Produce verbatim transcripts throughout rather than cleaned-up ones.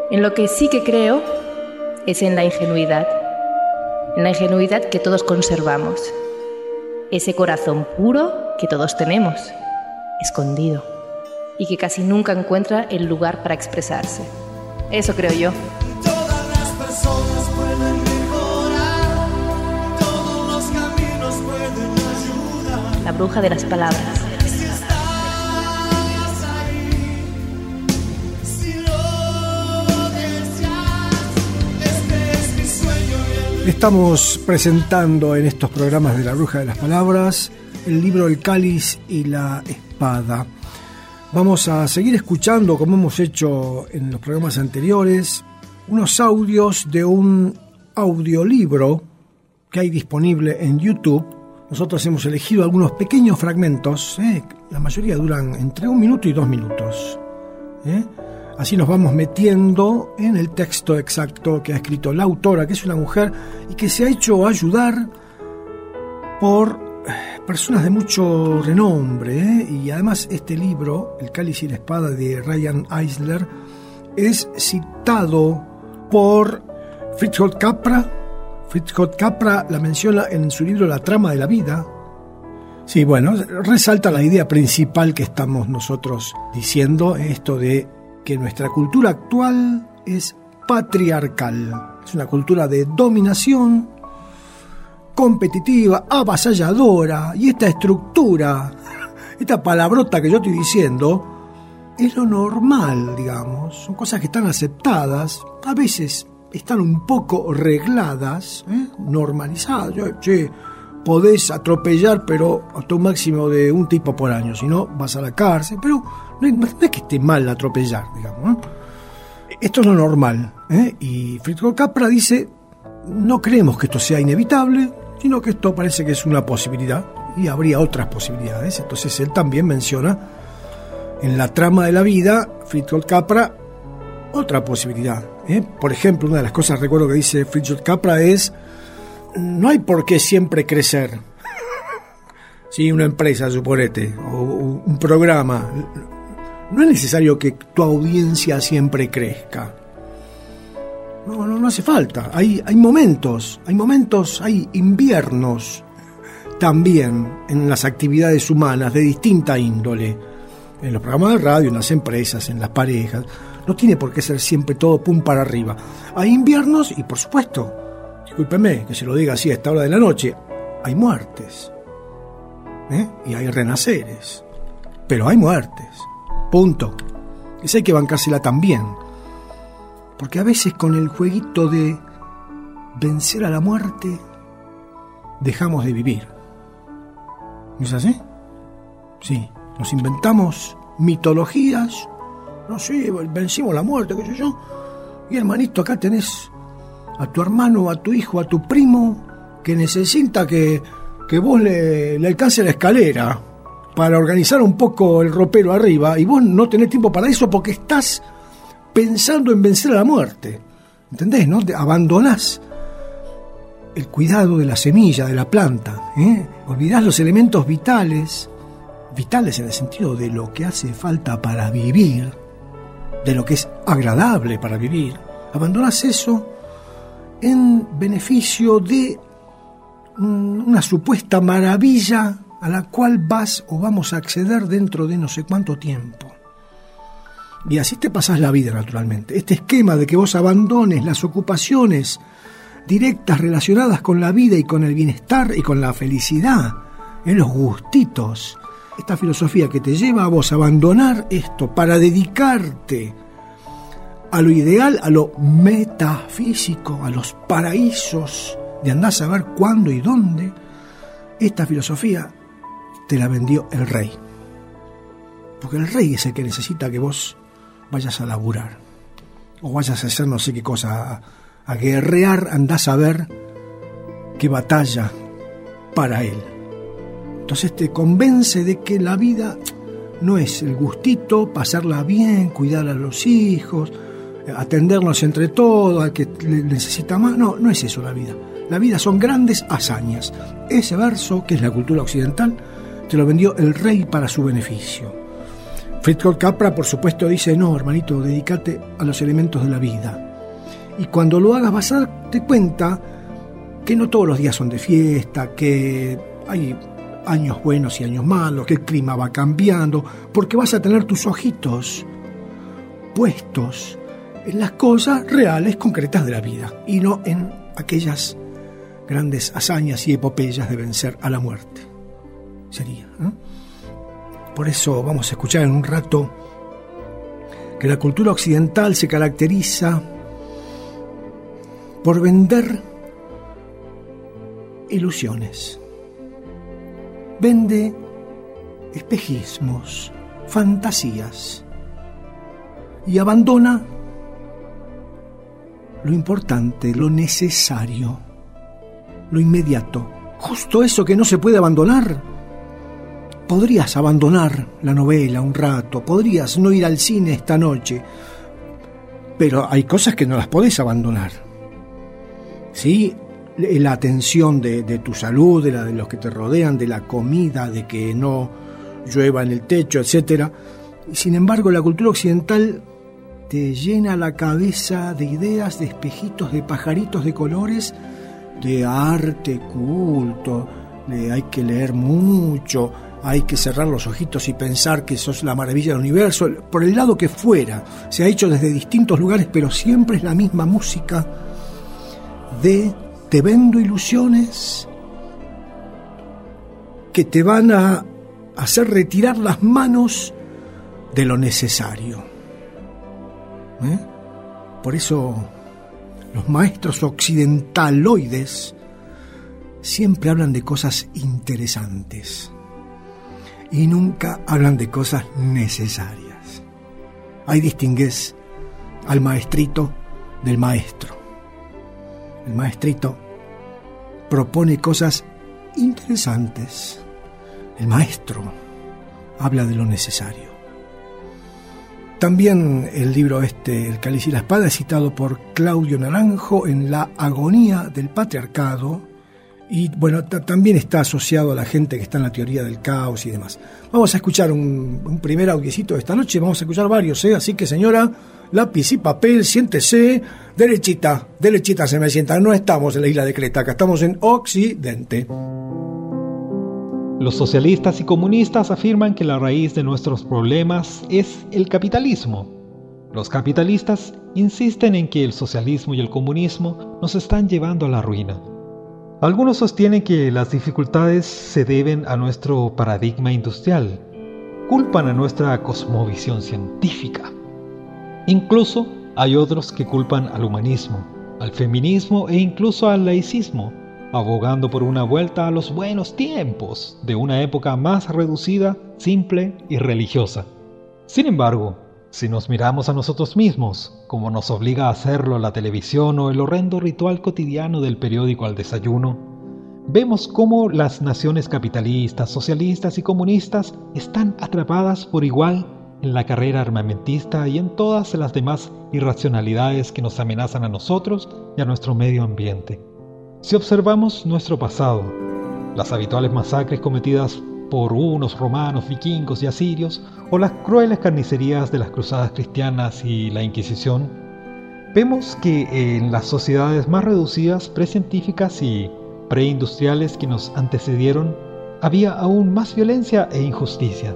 En lo que sí que creo es en la ingenuidad, en la ingenuidad que todos conservamos, ese corazón puro que todos tenemos, escondido, y que casi nunca encuentra el lugar para expresarse. Eso creo yo. Todas las personas pueden mejorar, todos los caminos pueden ayudar. La bruja de las palabras. Si estás ahí, si lo deseas, este es mi sueño y el... Estamos presentando en estos programas de La Bruja de las Palabras el libro El Cáliz y la Espada. Vamos a seguir escuchando, como hemos hecho en los programas anteriores, unos audios de un audiolibro que hay disponible en YouTube. Nosotros hemos elegido algunos pequeños fragmentos, ¿eh? La mayoría duran entre un minuto y dos minutos. ¿eh? Así nos vamos metiendo en el texto exacto que ha escrito la autora, que es una mujer y que se ha hecho ayudar por personas de mucho renombre, ¿eh? Y además este libro, El Cáliz y la Espada, de Ryan Eisler, es citado por Fritjof Capra. Fritjof Capra la menciona en su libro La Trama de la Vida. Sí, bueno, resalta la idea principal que estamos nosotros diciendo, esto de que nuestra cultura actual es patriarcal. Es una cultura de dominación, competitiva, avasalladora, y esta estructura, esta palabrota que yo estoy diciendo, es lo normal, digamos. Son cosas que están aceptadas, a veces están un poco regladas, ¿eh? normalizadas. Che, podés atropellar, pero hasta un máximo de un tipo por año, si no vas a la cárcel, pero no es, no es que esté mal atropellar, digamos, ¿eh? Esto es lo normal, ¿eh? Y Fritjof Capra dice, no creemos que esto sea inevitable, sino que esto parece que es una posibilidad y habría otras posibilidades. Entonces él también menciona en La Trama de la Vida, Fritjof Capra, otra posibilidad, ¿eh? Por ejemplo, una de las cosas, recuerdo que dice Fritjof Capra, es no hay por qué siempre crecer. Sí, una empresa, suponete, o un programa, no es necesario que tu audiencia siempre crezca. No, no, no hace falta. Hay, hay momentos, hay momentos, hay inviernos también en las actividades humanas de distinta índole. En los programas de radio, en las empresas, en las parejas. No tiene por qué ser siempre todo pum para arriba. Hay inviernos y, por supuesto, discúlpeme que se lo diga así a esta hora de la noche, hay muertes. ¿eh? Y hay renaceres. Pero hay muertes. Punto. Esa hay que bancársela también. Porque a veces con el jueguito de vencer a la muerte dejamos de vivir. ¿No es así? Sí, nos inventamos mitologías. No sé, vencimos la muerte, qué sé yo. Y hermanito, acá tenés a tu hermano, a tu hijo, a tu primo, que necesita que, que vos le, le alcance la escalera para organizar un poco el ropero arriba, y vos no tenés tiempo para eso porque estás pensando en vencer a la muerte. ¿Entendés, no? Abandonás el cuidado de la semilla, de la planta, ¿eh? Olvidás los elementos vitales, vitales en el sentido de lo que hace falta para vivir, de lo que es agradable para vivir. Abandonás eso en beneficio de una supuesta maravilla a la cual vas o vamos a acceder dentro de no sé cuánto tiempo. Y así te pasás la vida, naturalmente. Este esquema de que vos abandones las ocupaciones directas relacionadas con la vida y con el bienestar y con la felicidad, en los gustitos, esta filosofía que te lleva a vos a abandonar esto para dedicarte a lo ideal, a lo metafísico, a los paraísos de andar a saber cuándo y dónde, esta filosofía te la vendió el rey. Porque el rey es el que necesita que vos vayas a laburar, o vayas a hacer no sé qué cosa, a, a guerrear, andás a ver qué batalla para él. Entonces te convence de que la vida no es el gustito, pasarla bien, cuidar a los hijos, atendernos entre todos, al que necesita más. No, no es eso la vida. La vida son grandes hazañas. Ese verso, que es la cultura occidental, te lo vendió el rey para su beneficio. Fritjof Capra, por supuesto, dice, no, hermanito, dedícate a los elementos de la vida. Y cuando lo hagas vas a darte cuenta que no todos los días son de fiesta, que hay años buenos y años malos, que el clima va cambiando, porque vas a tener tus ojitos puestos en las cosas reales, concretas de la vida, y no en aquellas grandes hazañas y epopeyas de vencer a la muerte. Sería, ¿no? Por eso vamos a escuchar en un rato que la cultura occidental se caracteriza por vender ilusiones. Vende espejismos, fantasías, y abandona lo importante, lo necesario, lo inmediato. Justo eso que no se puede abandonar. Podrías abandonar la novela un rato, podrías no ir al cine esta noche, pero hay cosas que no las podés abandonar. ¿Sí? La atención de, de tu salud, de la de los que te rodean, de la comida, de que no llueva en el techo, etcétera. Sin embargo, la cultura occidental te llena la cabeza de ideas, de espejitos, de pajaritos de colores, de arte, culto, de hay que leer mucho, hay que cerrar los ojitos y pensar que sos la maravilla del universo, por el lado que fuera. Se ha hecho desde distintos lugares, pero siempre es la misma música de te vendo ilusiones que te van a hacer retirar las manos de lo necesario. ¿Eh? Por eso los maestros occidentaloides siempre hablan de cosas interesantes y nunca hablan de cosas necesarias. Ahí distingues al maestrito del maestro. El maestrito propone cosas interesantes. El maestro habla de lo necesario. También el libro este, El cáliz y la espada, es citado por Claudio Naranjo en La agonía del patriarcado, y bueno, t- también está asociado a la gente que está en la teoría del caos y demás. Vamos a escuchar un, un primer audiecito de esta noche, vamos a escuchar varios, ¿eh? Así que señora, lápiz y papel, siéntese, derechita, derechita se me sienta, no estamos en la isla de Creta, acá estamos en Occidente. Los socialistas y comunistas afirman que la raíz de nuestros problemas es el capitalismo. Los capitalistas insisten en que el socialismo y el comunismo nos están llevando a la ruina. Algunos sostienen que las dificultades se deben a nuestro paradigma industrial, culpan a nuestra cosmovisión científica. Incluso hay otros que culpan al humanismo, al feminismo e incluso al laicismo, abogando por una vuelta a los buenos tiempos de una época más reducida, simple y religiosa. Sin embargo, si nos miramos a nosotros mismos, como nos obliga a hacerlo la televisión o el horrendo ritual cotidiano del periódico al desayuno, vemos cómo las naciones capitalistas, socialistas y comunistas están atrapadas por igual en la carrera armamentista y en todas las demás irracionalidades que nos amenazan a nosotros y a nuestro medio ambiente. Si observamos nuestro pasado, las habituales masacres cometidas por hunos, romanos, vikingos y asirios, o las crueles carnicerías de las cruzadas cristianas y la Inquisición, vemos que en las sociedades más reducidas, precientíficas y preindustriales que nos antecedieron, había aún más violencia e injusticia.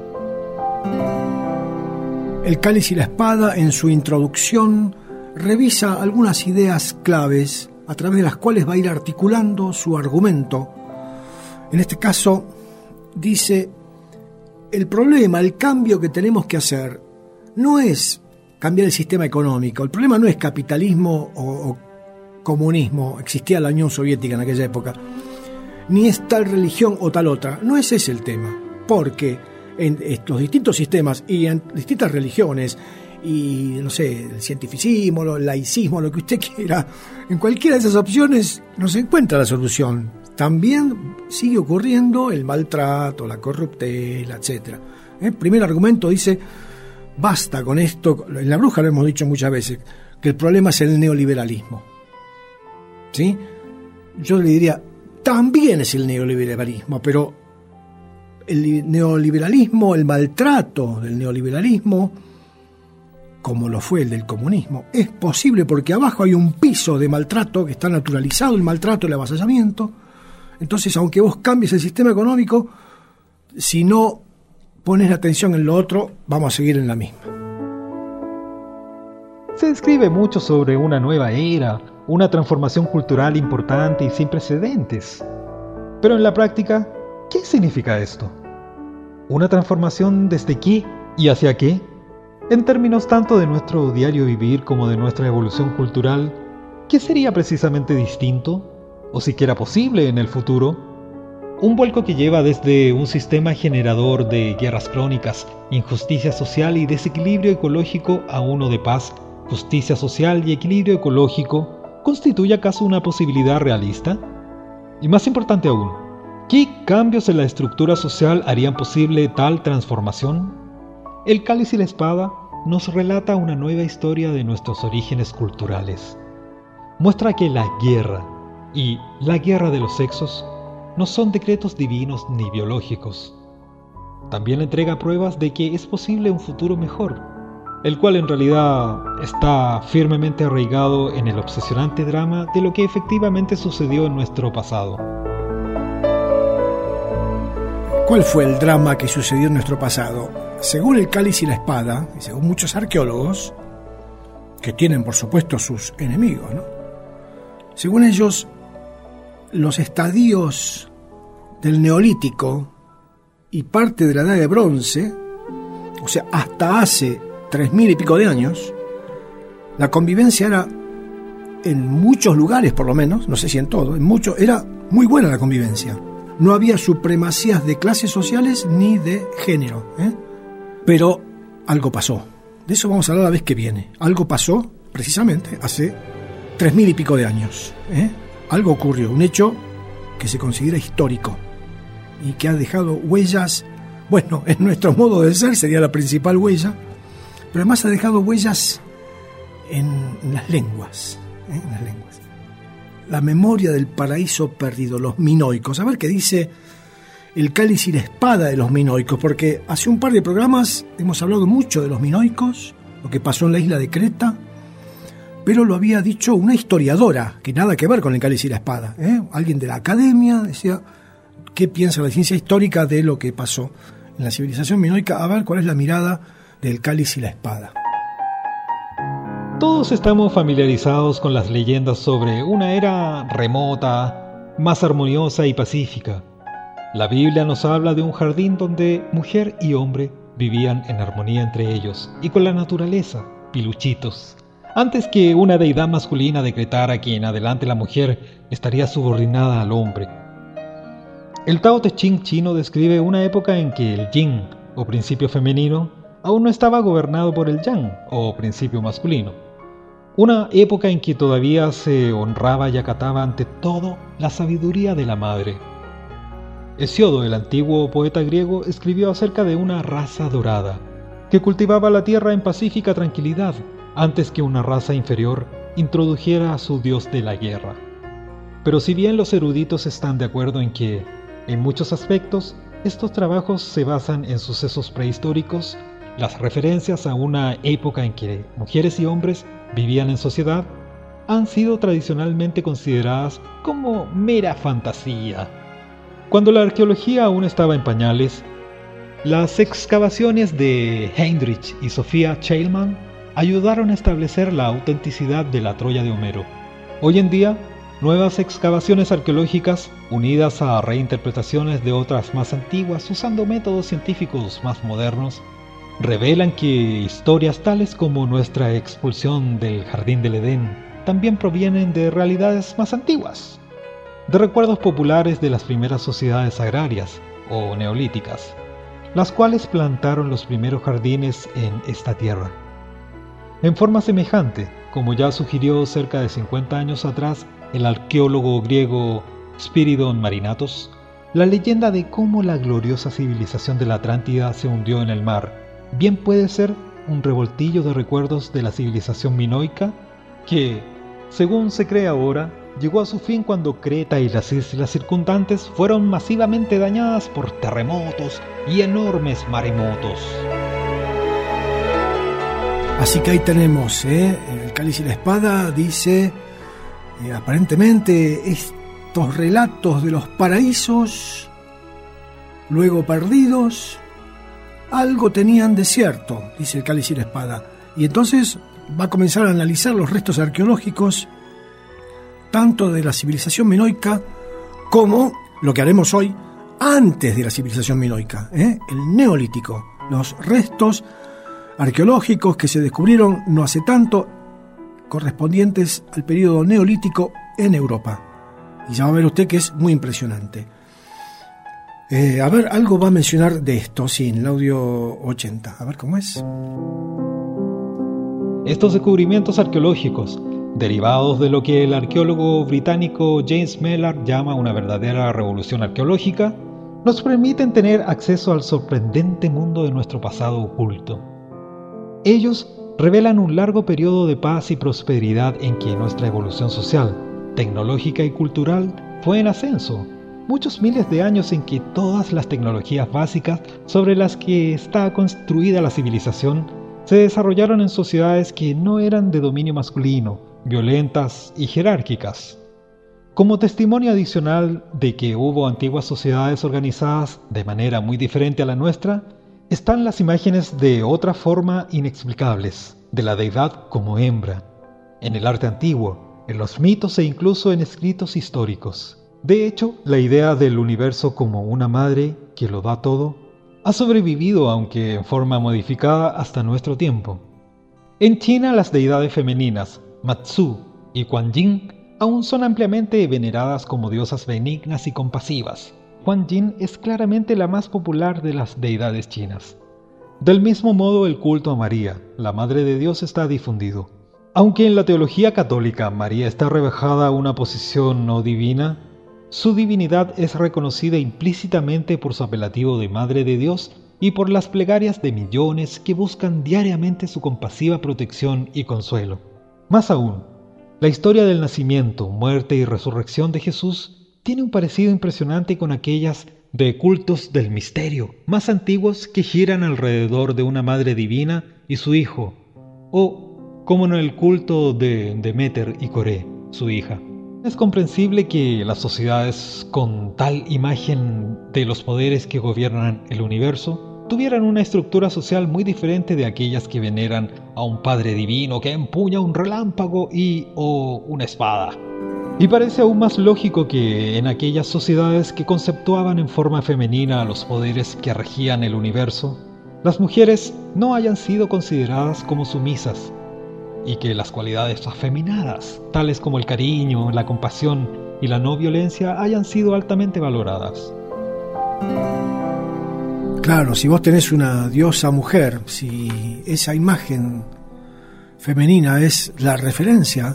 El cáliz y la espada, en su introducción, revisa algunas ideas claves a través de las cuales va a ir articulando su argumento. En este caso, dice, el problema, el cambio que tenemos que hacer, no es cambiar el sistema económico, el problema no es capitalismo o, o comunismo, existía la Unión Soviética en aquella época, ni es tal religión o tal otra, no es ese el tema, porque en estos distintos sistemas y en distintas religiones, y no sé, el cientificismo, el laicismo, lo que usted quiera, en cualquiera de esas opciones no se encuentra la solución. También sigue ocurriendo el maltrato, la corruptela, etcétera. El primer argumento dice, basta con esto, en La Bruja lo hemos dicho muchas veces, que el problema es el neoliberalismo. ¿Sí? Yo le diría, también es el neoliberalismo, pero el neoliberalismo, el maltrato del neoliberalismo, como lo fue el del comunismo, es posible porque abajo hay un piso de maltrato que está naturalizado, el maltrato, el avasallamiento. Entonces, aunque vos cambies el sistema económico, si no pones la atención en lo otro, vamos a seguir en la misma. Se escribe mucho sobre una nueva era, una transformación cultural importante y sin precedentes. Pero en la práctica, ¿qué significa esto? ¿Una transformación desde qué y hacia qué? En términos tanto de nuestro diario vivir como de nuestra evolución cultural, ¿qué sería precisamente distinto, o siquiera posible en el futuro? Un vuelco que lleva desde un sistema generador de guerras crónicas, injusticia social y desequilibrio ecológico a uno de paz, justicia social y equilibrio ecológico, ¿constituye acaso una posibilidad realista? Y más importante aún, ¿qué cambios en la estructura social harían posible tal transformación? El Cáliz y la Espada nos relata una nueva historia de nuestros orígenes culturales. Muestra que la guerra y la guerra de los sexos no son decretos divinos ni biológicos. También entrega pruebas de que es posible un futuro mejor, el cual en realidad está firmemente arraigado en el obsesionante drama de lo que efectivamente sucedió en nuestro pasado. ¿Cuál fue el drama que sucedió en nuestro pasado? Según el Cáliz y la Espada, y según muchos arqueólogos, que tienen por supuesto sus enemigos, ¿no? Según ellos, los estadios del Neolítico y parte de la Edad de Bronce, o sea, hasta hace tres mil y pico de años, la convivencia era, en muchos lugares por lo menos, no sé si en todo, en muchos, era muy buena la convivencia. No había supremacías de clases sociales ni de género, ¿eh? Pero algo pasó. De eso vamos a hablar la vez que viene. Algo pasó, precisamente, hace tres mil y pico de años, ¿eh? Algo ocurrió, un hecho que se considera histórico y que ha dejado huellas, bueno, en nuestro modo de ser sería la principal huella, pero además ha dejado huellas en, en las lenguas, ¿eh? en las lenguas. La memoria del paraíso perdido, los minoicos. A ver qué dice el Cáliz y la Espada de los minoicos, porque hace un par de programas hemos hablado mucho de los minoicos, lo que pasó en la isla de Creta, pero lo había dicho una historiadora, que nada que ver con el Cáliz y la Espada, ¿eh? Alguien de la academia decía, ¿qué piensa la ciencia histórica de lo que pasó en la civilización minoica? A ver cuál es la mirada del Cáliz y la Espada. Todos estamos familiarizados con las leyendas sobre una era remota, más armoniosa y pacífica. La Biblia nos habla de un jardín donde mujer y hombre vivían en armonía entre ellos y con la naturaleza, piluchitos, antes que una deidad masculina decretara que en adelante la mujer estaría subordinada al hombre. El Tao Te Ching chino describe una época en que el yin, o principio femenino, aún no estaba gobernado por el yang, o principio masculino. Una época en que todavía se honraba y acataba ante todo la sabiduría de la madre. Hesiodo, el antiguo poeta griego, escribió acerca de una raza dorada, que cultivaba la tierra en pacífica tranquilidad, antes que una raza inferior introdujera a su dios de la guerra. Pero si bien los eruditos están de acuerdo en que, en muchos aspectos, estos trabajos se basan en sucesos prehistóricos, las referencias a una época en que mujeres y hombres vivían en sociedad han sido tradicionalmente consideradas como mera fantasía. Cuando la arqueología aún estaba en pañales, las excavaciones de Heinrich y Sofía Scheilmann ayudaron a establecer la autenticidad de la Troya de Homero. Hoy en día, nuevas excavaciones arqueológicas, unidas a reinterpretaciones de otras más antiguas usando métodos científicos más modernos, revelan que historias tales como nuestra expulsión del Jardín del Edén también provienen de realidades más antiguas, de recuerdos populares de las primeras sociedades agrarias o neolíticas, las cuales plantaron los primeros jardines en esta tierra. En forma semejante, como ya sugirió cerca de cincuenta años atrás el arqueólogo griego Spiridon Marinatos, la leyenda de cómo la gloriosa civilización de la Atlántida se hundió en el mar bien puede ser un revoltillo de recuerdos de la civilización minoica que, según se cree ahora, llegó a su fin cuando Creta y las islas circundantes fueron masivamente dañadas por terremotos y enormes maremotos. Así que ahí tenemos, ¿eh? El Cáliz y la Espada dice, eh, aparentemente estos relatos de los paraísos, luego perdidos, algo tenían de cierto, dice el Cáliz y la Espada. Y entonces va a comenzar a analizar los restos arqueológicos, tanto de la civilización minoica como lo que haremos hoy antes de la civilización minoica, ¿eh? El Neolítico, los restos arqueológicos que se descubrieron no hace tanto, correspondientes al periodo neolítico en Europa. Y ya va a ver usted que es muy impresionante. Eh, a ver, algo va a mencionar de esto, sí, en el audio ochenta. A ver cómo es. Estos descubrimientos arqueológicos, derivados de lo que el arqueólogo británico James Mellor llama una verdadera revolución arqueológica, nos permiten tener acceso al sorprendente mundo de nuestro pasado oculto. Ellos revelan un largo periodo de paz y prosperidad en que nuestra evolución social, tecnológica y cultural fue en ascenso. Muchos miles de años en que todas las tecnologías básicas sobre las que está construida la civilización se desarrollaron en sociedades que no eran de dominio masculino, violentas y jerárquicas. Como testimonio adicional de que hubo antiguas sociedades organizadas de manera muy diferente a la nuestra, están las imágenes de otra forma inexplicables, de la deidad como hembra, en el arte antiguo, en los mitos e incluso en escritos históricos. De hecho, la idea del universo como una madre que lo da todo ha sobrevivido, aunque en forma modificada, hasta nuestro tiempo. En China, las deidades femeninas, Matsu y Kuan Yin, aún son ampliamente veneradas como diosas benignas y compasivas. Kuan Yin es claramente la más popular de las deidades chinas. Del mismo modo, el culto a María, la Madre de Dios, está difundido. Aunque en la teología católica María está rebajada a una posición no divina, su divinidad es reconocida implícitamente por su apelativo de Madre de Dios y por las plegarias de millones que buscan diariamente su compasiva protección y consuelo. Más aún, la historia del nacimiento, muerte y resurrección de Jesús tiene un parecido impresionante con aquellas de cultos del misterio más antiguos que giran alrededor de una madre divina y su hijo, o como en el culto de Deméter y Coré, su hija. Es comprensible que las sociedades con tal imagen de los poderes que gobiernan el universo tuvieran una estructura social muy diferente de aquellas que veneran a un padre divino que empuña un relámpago y o una espada. Y parece aún más lógico que en aquellas sociedades que conceptuaban en forma femenina a los poderes que regían el universo, las mujeres no hayan sido consideradas como sumisas, y que las cualidades afeminadas, tales como el cariño, la compasión y la no violencia, hayan sido altamente valoradas. Claro, si vos tenés una diosa mujer, si esa imagen femenina es la referencia,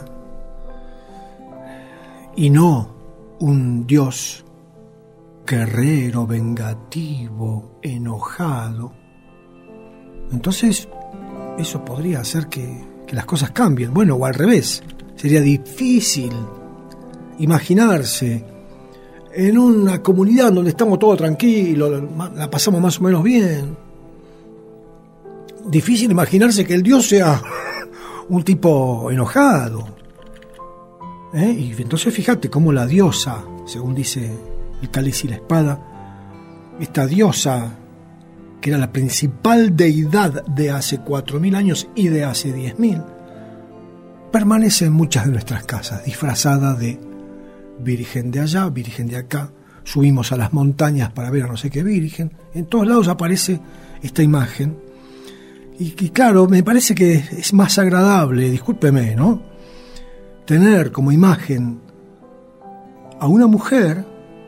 y no un dios guerrero, vengativo, enojado, entonces eso podría hacer que, que las cosas cambien. Bueno, o al revés, sería difícil imaginarse en una comunidad donde estamos todos tranquilos, la pasamos más o menos bien. Difícil imaginarse que el dios sea un tipo enojado. ¿Eh? Y entonces fíjate cómo la diosa, según dice el Cáliz y la Espada, esta diosa que era la principal deidad de hace cuatro mil años y de hace diez mil, permanece en muchas de nuestras casas, disfrazada de virgen de allá, virgen de acá. Subimos a las montañas para ver a no sé qué virgen. En todos lados aparece esta imagen. Y, y claro, me parece que es más agradable, discúlpeme, ¿no?, tener como imagen a una mujer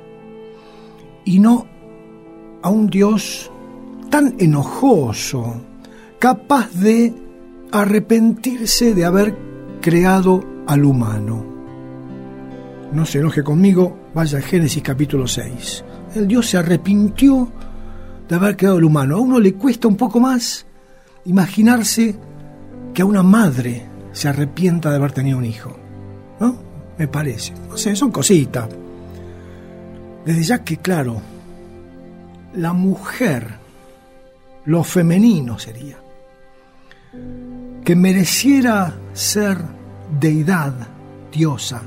y no a un dios tan enojoso, capaz de arrepentirse de haber creado al humano. No se enoje conmigo, vaya a Génesis capítulo seis. El Dios se arrepintió de haber creado al humano. A uno le cuesta un poco más imaginarse que a una madre se arrepienta de haber tenido un hijo, ¿no? me parece. No sé, son cositas. Desde ya que, claro, la mujer, lo femenino sería, que mereciera ser deidad, diosa,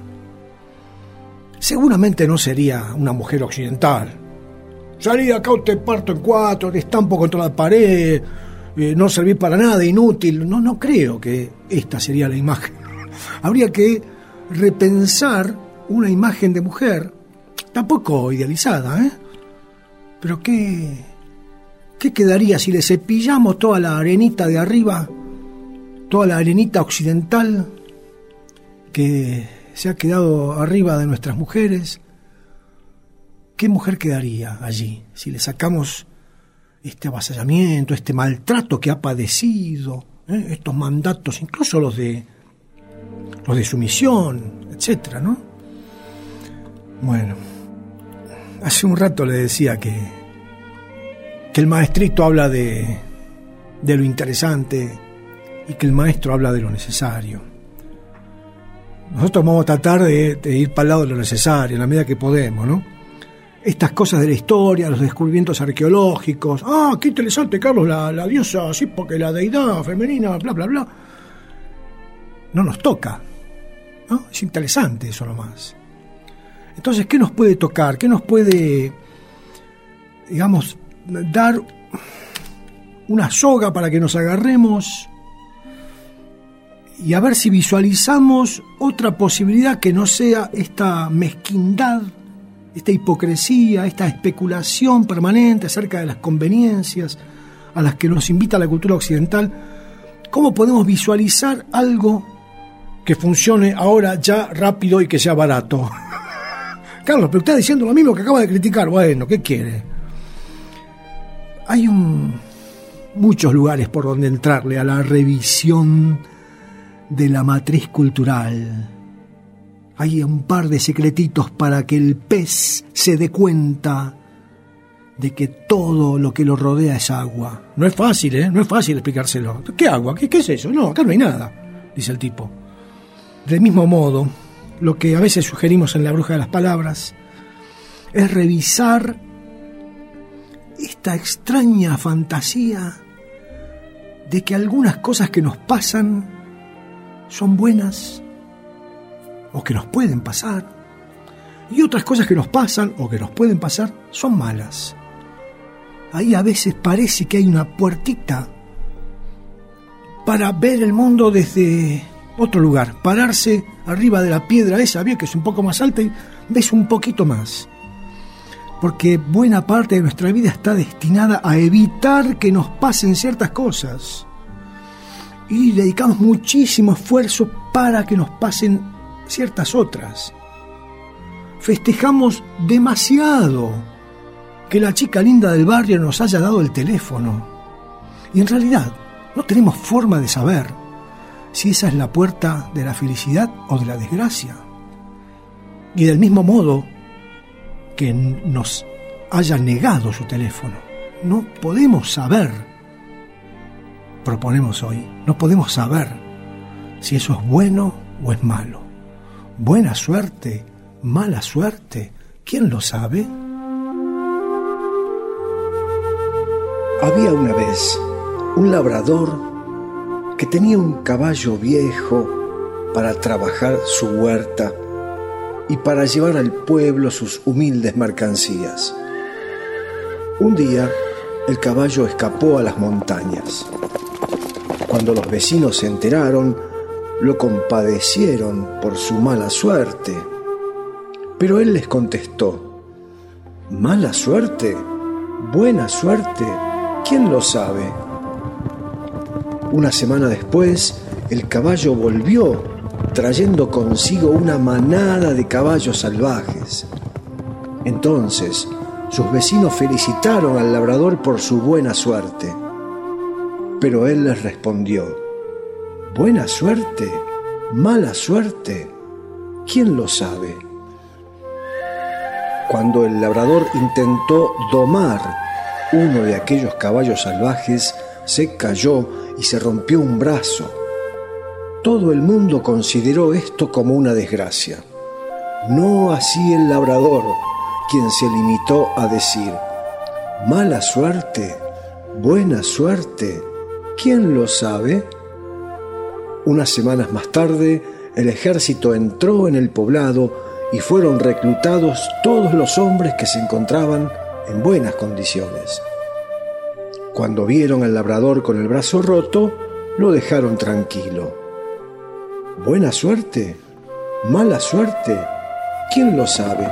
seguramente no sería una mujer occidental. Salí de acá o te parto en cuatro, te estampo contra la pared, eh, no serví para nada, inútil. No, no creo que esta sería la imagen. Habría que repensar una imagen de mujer, tampoco idealizada, ¿eh? Pero ¿qué, qué quedaría si le cepillamos toda la arenita de arriba, toda la arenita occidental que se ha quedado arriba de nuestras mujeres? ¿Qué mujer quedaría allí si le sacamos este avasallamiento, este maltrato que ha padecido, ¿eh? estos mandatos, incluso los de los de sumisión, etcétera, ¿no? Bueno, hace un rato le decía que que el maestrito habla de de lo interesante y que el maestro habla de lo necesario. Nosotros vamos a tratar de, de ir para el lado de lo necesario, en la medida que podemos, ¿no? Estas cosas de la historia, los descubrimientos arqueológicos. Ah, qué interesante, Carlos, la, la diosa, así porque la deidad femenina, bla, bla, bla. No nos toca, ¿no? Es interesante eso nomás. Entonces, ¿qué nos puede tocar? ¿Qué nos puede, digamos, dar una soga para que nos agarremos y a ver si visualizamos otra posibilidad que no sea esta mezquindad, esta hipocresía, esta especulación permanente acerca de las conveniencias a las que nos invita la cultura occidental? ¿Cómo podemos visualizar algo que funcione ahora ya rápido y que sea barato? Carlos, pero está diciendo lo mismo que acaba de criticar. Bueno, ¿qué quiere? Hay un, muchos lugares por donde entrarle a la revisión de la matriz cultural. Hay un par de secretitos para que el pez se dé cuenta de que todo lo que lo rodea es agua. No es fácil, ¿eh? No es fácil explicárselo. ¿Qué agua? ¿Qué, qué es eso? No, acá no hay nada, dice el tipo. Del mismo modo, lo que a veces sugerimos en La Bruja de las Palabras es revisar esta extraña fantasía de que algunas cosas que nos pasan son buenas o que nos pueden pasar, y otras cosas que nos pasan o que nos pueden pasar son malas. Ahí a veces parece que hay una puertita para ver el mundo desde otro lugar, pararse arriba de la piedra esa, bien que es un poco más alta, y ves un poquito más. Porque buena parte de nuestra vida está destinada a evitar que nos pasen ciertas cosas. Y dedicamos muchísimo esfuerzo para que nos pasen ciertas otras. Festejamos demasiado que la chica linda del barrio nos haya dado el teléfono. Y en realidad no tenemos forma de saber si esa es la puerta de la felicidad o de la desgracia. Y del mismo modo que nos haya negado su teléfono, no podemos saber, proponemos hoy, no podemos saber si eso es bueno o es malo. Buena suerte, mala suerte, ¿quién lo sabe? Había una vez un labrador que tenía un caballo viejo para trabajar su huerta y para llevar al pueblo sus humildes mercancías. Un día, el caballo escapó a las montañas. Cuando los vecinos se enteraron, lo compadecieron por su mala suerte. Pero él les contestó: ¿mala suerte? ¿Buena suerte? ¿Quién lo sabe? Una semana después, el caballo volvió, trayendo consigo una manada de caballos salvajes. Entonces, sus vecinos felicitaron al labrador por su buena suerte. Pero él les respondió: ¿buena suerte? ¿Mala suerte? ¿Quién lo sabe? Cuando el labrador intentó domar uno de aquellos caballos salvajes, se cayó y se rompió un brazo. Todo el mundo consideró esto como una desgracia. No así el labrador, quien se limitó a decir: mala suerte, buena suerte, ¿quién lo sabe? Unas semanas más tarde, el ejército entró en el poblado y fueron reclutados todos los hombres que se encontraban en buenas condiciones. Cuando vieron al labrador con el brazo roto, lo dejaron tranquilo. ¿Buena suerte? ¿Mala suerte? ¿Quién lo sabe?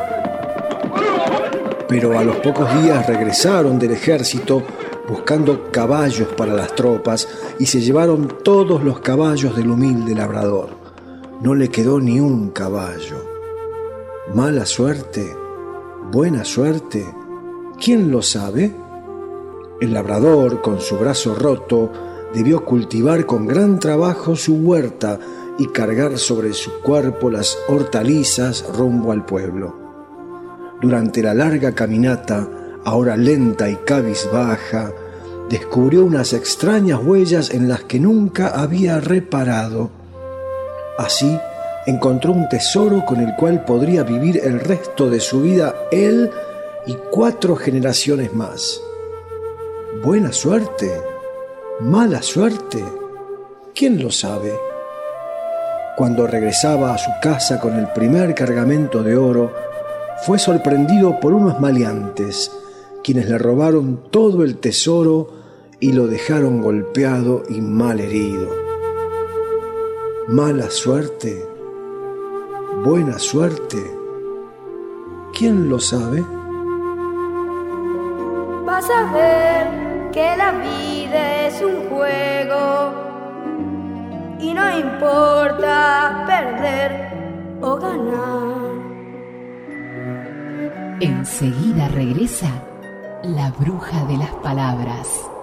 Pero a los pocos días regresaron del ejército buscando caballos para las tropas y se llevaron todos los caballos del humilde labrador. No le quedó ni un caballo. ¿Mala suerte? ¿Buena suerte? ¿Quién lo sabe? El labrador, con su brazo roto, debió cultivar con gran trabajo su huerta y cargar sobre su cuerpo las hortalizas rumbo al pueblo. Durante la larga caminata, ahora lenta y cabizbaja, descubrió unas extrañas huellas en las que nunca había reparado. Así, encontró un tesoro con el cual podría vivir el resto de su vida él y cuatro generaciones más. ¿Buena suerte? ¿Mala suerte? ¿Quién lo sabe? Cuando regresaba a su casa con el primer cargamento de oro, fue sorprendido por unos maleantes, quienes le robaron todo el tesoro y lo dejaron golpeado y mal herido. ¿Mala suerte? ¿Buena suerte? ¿Quién lo sabe? Vas a ver que la vida es un juego y no importa perder o ganar. Enseguida regresa la bruja de las palabras.